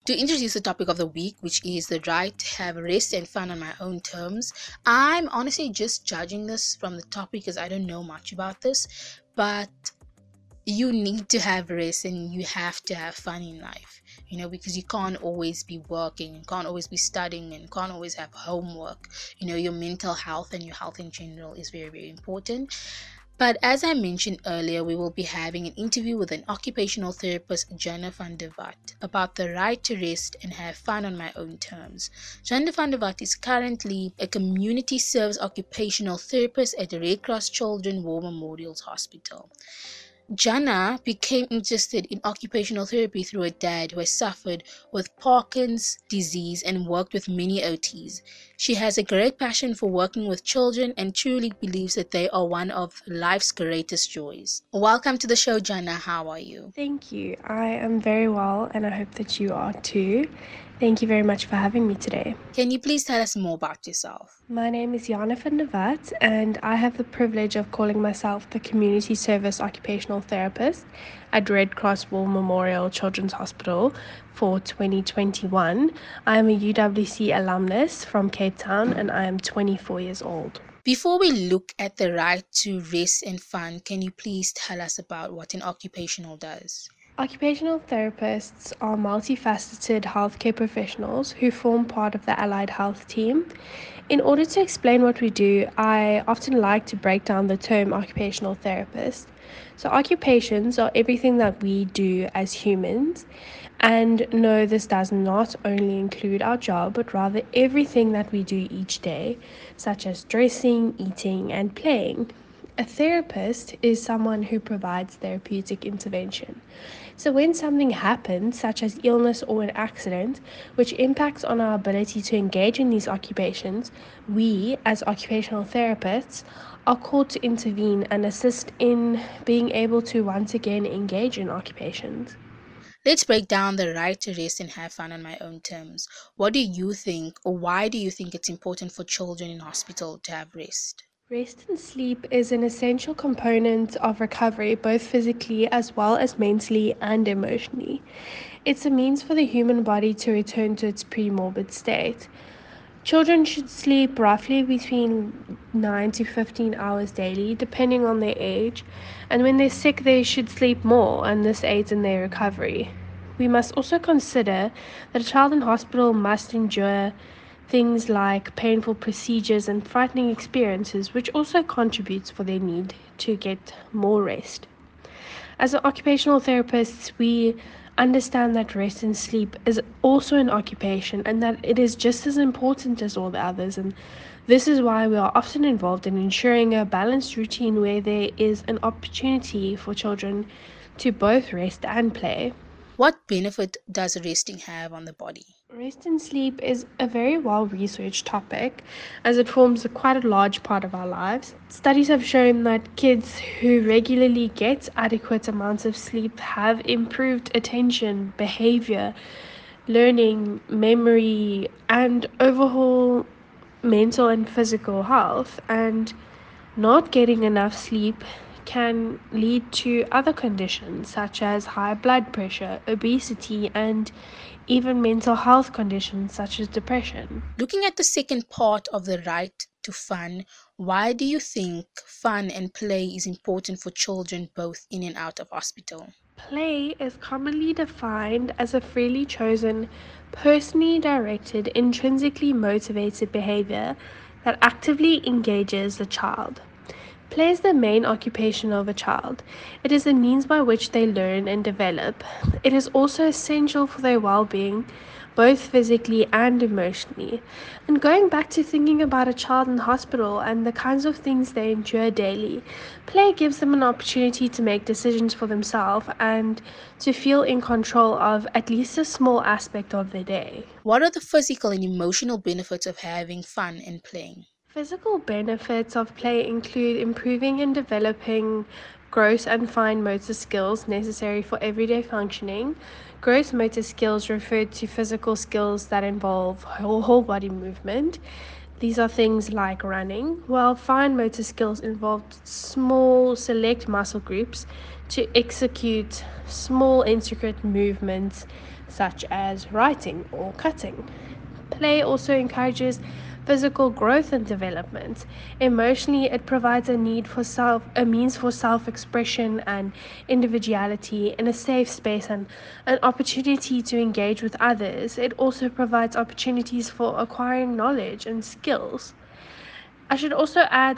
To introduce the topic of the week, which is the right to have rest and fun on my own terms. I'm honestly just judging this from the topic because I don't know much about this, but you need to have rest and you have to have fun in life, because you can't always be working, you can't always be studying, and can't always have homework. Your mental health and your health in general is very, very important. But as I mentioned earlier, we will be having an interview with an occupational therapist, Jana van der Walt, about the right to rest and have fun on my own terms. Jana van der Walt is currently a community service occupational therapist at the Red Cross Children War Memorials Hospital. Jana became interested in occupational therapy through her dad, who has suffered with Parkinson's disease and worked with many OTs. She has a great passion for working with children and truly believes that they are one of life's greatest joys. Welcome to the show, Jana. How are you? Thank you. I am very well, and I hope that you are too. Thank you very much for having me today. Can you please tell us more about yourself? My name is Jana van der Walt, and I have the privilege of calling myself the Community Service Occupational Therapist at Red Cross War Memorial Children's Hospital for 2021. I am a UWC alumnus from Cape Town, and I am 24 years old. Before we look at the right to rest and fun, can you please tell us about what an occupational does? Occupational therapists are multifaceted healthcare professionals who form part of the allied health team. In order to explain what we do, I often like to break down the term occupational therapist. So occupations are everything that we do as humans. And no, this does not only include our job, but rather everything that we do each day, such as dressing, eating, and playing. A therapist is someone who provides therapeutic intervention. So when something happens, such as illness or an accident, which impacts on our ability to engage in these occupations, we, as occupational therapists, are called to intervene and assist in being able to once again engage in occupations. Let's break down the right to rest and have fun on my own terms. What do you think, or why do you think it's important for children in hospital to have rest? Rest and sleep is an essential component of recovery, both physically as well as mentally and emotionally. It's a means for the human body to return to its pre-morbid state. Children should sleep roughly between 9 to 15 hours daily, depending on their age, and when they're sick, they should sleep more, and this aids in their recovery. We must also consider that a child in hospital must endure things like painful procedures and frightening experiences, which also contributes for their need to get more rest. As occupational therapists, we understand that rest and sleep is also an occupation and that it is just as important as all the others. And this is why we are often involved in ensuring a balanced routine where there is an opportunity for children to both rest and play. What benefit does resting have on the body? Rest and sleep is a very well researched topic as it forms quite a large part of our lives. Studies have shown that kids who regularly get adequate amounts of sleep have improved attention, behavior, learning, memory, and overall mental and physical health. And not getting enough sleep can lead to other conditions such as high blood pressure, obesity, and even mental health conditions such as depression. Looking at the second part of the right to fun, why do you think fun and play is important for children both in and out of hospital? Play is commonly defined as a freely chosen, personally directed, intrinsically motivated behavior that actively engages the child. Play is the main occupation of a child. It is the means by which they learn and develop. It is also essential for their well-being, both physically and emotionally. And going back to thinking about a child in hospital and the kinds of things they endure daily, play gives them an opportunity to make decisions for themselves and to feel in control of at least a small aspect of their day. What are the physical and emotional benefits of having fun and playing? Physical benefits of play include improving and developing gross and fine motor skills necessary for everyday functioning. Gross motor skills refer to physical skills that involve whole body movement. These are things like running, while fine motor skills involve small select muscle groups to execute small intricate movements such as writing or cutting. Play also encourages physical growth and development. Emotionally, it provides a means for self-expression and individuality in a safe space and an opportunity to engage with others. It also provides opportunities for acquiring knowledge and skills. I should also add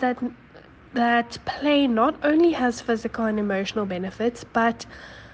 that play not only has physical and emotional benefits, but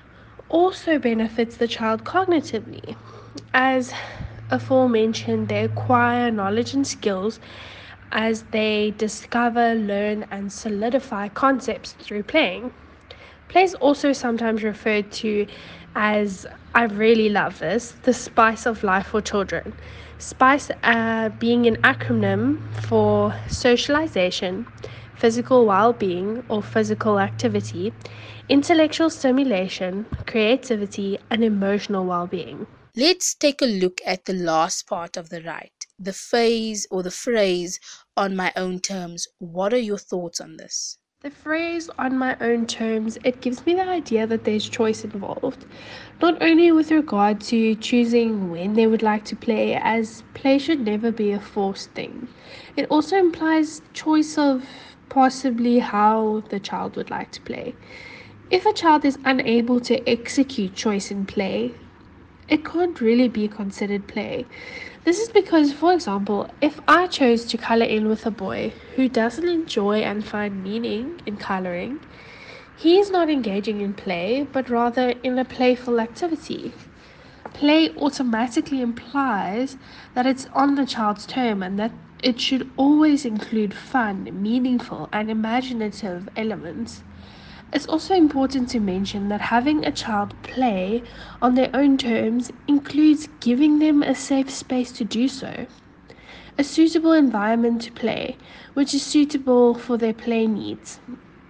also benefits the child cognitively. As aforementioned, they acquire knowledge and skills as they discover, learn, and solidify concepts through playing. Play is also sometimes referred to as, I really love this, the spice of life for children. SPICE being an acronym for socialization, physical well being or physical activity, intellectual stimulation, creativity, and emotional well being. Let's take a look at the last part of the right, the phase or the phrase on my own terms. What are your thoughts on this? The phrase on my own terms, it gives me the idea that there's choice involved, not only with regard to choosing when they would like to play, as play should never be a forced thing. It also implies choice of possibly how the child would like to play. If a child is unable to execute choice in play, it can't really be considered play. This is because, for example, if I chose to color in with a boy who doesn't enjoy and find meaning in coloring, he is not engaging in play, but rather in a playful activity. Play automatically implies that it's on the child's term and that it should always include fun, meaningful, and imaginative elements. It's also important to mention that having a child play on their own terms includes giving them a safe space to do so, a suitable environment to play, which is suitable for their play needs,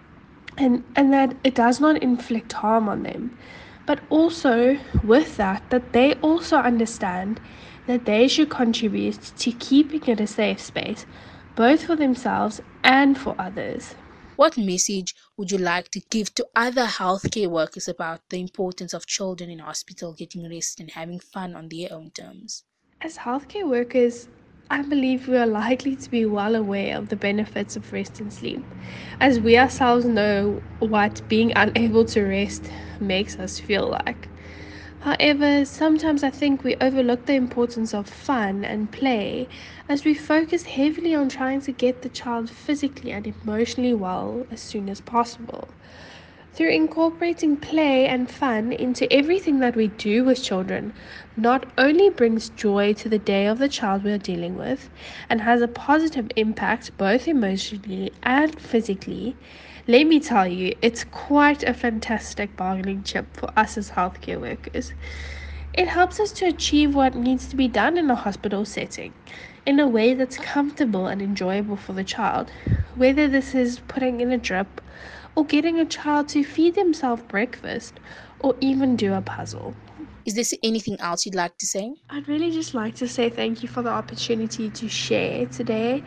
and that it does not inflict harm on them. But also, with that they also understand that they should contribute to keeping it a safe space, both for themselves and for others. What message would you like to give to other healthcare workers about the importance of children in hospital getting rest and having fun on their own terms? As healthcare workers, I believe we are likely to be well aware of the benefits of rest and sleep, as we ourselves know what being unable to rest makes us feel like. However, sometimes I think we overlook the importance of fun and play as we focus heavily on trying to get the child physically and emotionally well as soon as possible. Through incorporating play and fun into everything that we do with children, not only brings joy to the day of the child we are dealing with and has a positive impact both emotionally and physically, let me tell you, it's quite a fantastic bargaining chip for us as healthcare workers. It helps us to achieve what needs to be done in a hospital setting in a way that's comfortable and enjoyable for the child, whether this is putting in a drip or getting a child to feed themselves breakfast or even do a puzzle. Is there anything else you'd like to say? I'd really just like to say thank you for the opportunity to share today.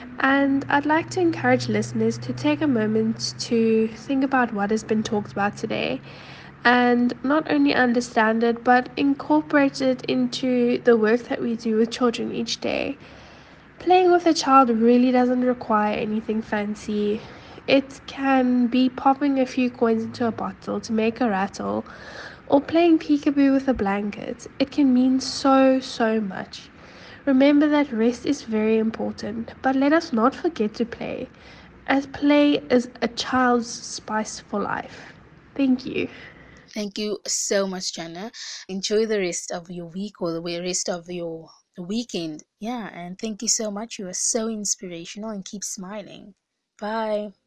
And I'd like to encourage listeners to take a moment to think about what has been talked about today and not only understand it but incorporate it into the work that we do with children each day. Playing with a child really doesn't require anything fancy. It can be popping a few coins into a bottle to make a rattle or playing peekaboo with a blanket. It can mean so much. Remember that rest is very important, but let us not forget to play, as play is a child's spice for life. Thank you. Thank you so much, Jana. Enjoy the rest of your week or the rest of your weekend. Yeah, and thank you so much. You are so inspirational and keep smiling. Bye.